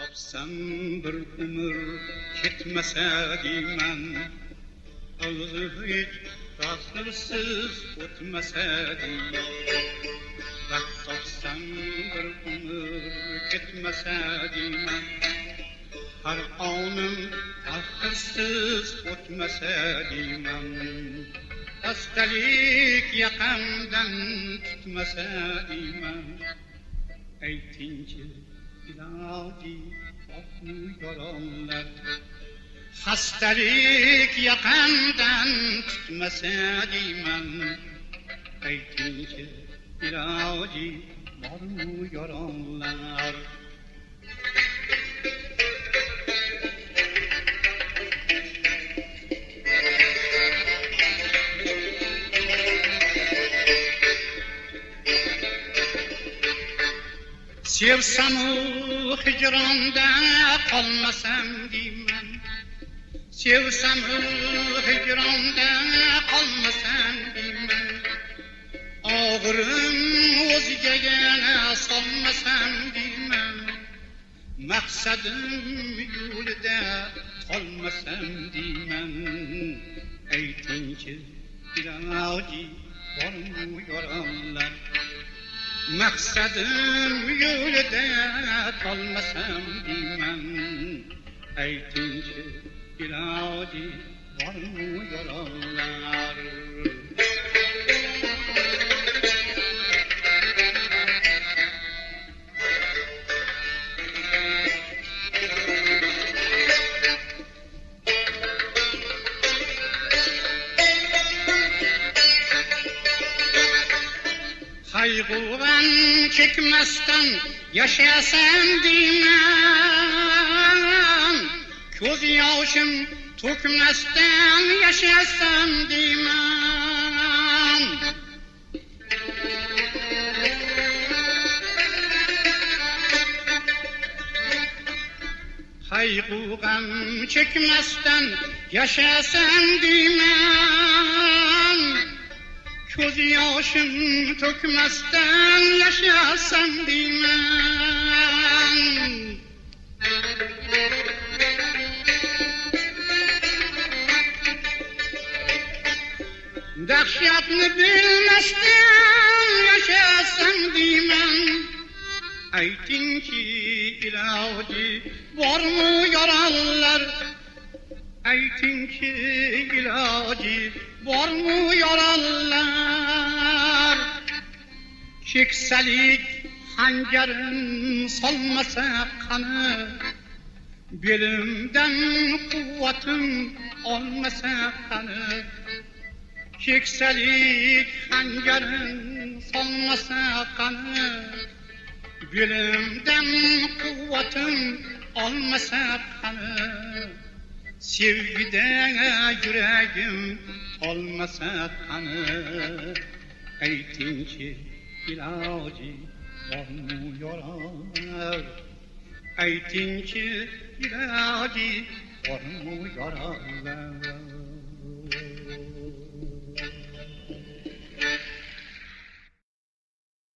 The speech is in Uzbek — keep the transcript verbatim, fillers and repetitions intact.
topsam bir umr ketmasa deyman, o'zi hech rasulsiz o'tmasa deyman. Vaqt topsam bir umr ketmasa deyman, har onim tahqirsiz o'tmasa deyman. Xastalik yaqamdan tutmasa deyman. Aytingchi iloji bormi yoronlar, xastalik yaqamdan tutmasa deyman. Aytingchi iloji bormi yoronlar. Sevsam-u hicronda qolmasam deyman, sevsam-u hicronda qolmasam deyman. Og'irim o'ziga yana solmasam deyman, maqsadim yo'lida qolmasam deyman. Aytingchi iloji bormi yoronlar, maqsadim yo'lida qolmasam deyman. Aytingchi iloji bormi yoronlar. Qayg'udan chekmasdan yashasam deyman, ko'z yoshim to'kmasdan yashasam deyman. Qayg'udan chekmasdan yashasam deyman, ko'z yoshim to'kmasdan yashasam deyman. Dahshatni bilmasdan yashasam deyman. Aytingchi iloji bormi yoronlar, aytingchi iloji bormi yoronlar. Keksalik xanjarim solmasa qani, belimdan quvvatim olmasa qani. Keksalik xanjarim solmasa qani, belimdan quvvatim olmasa qani. Sevgida yuragim olmasa qani. Aytingchi iloji bormi yoronlar, aytingchi iloji bormi yoronlar.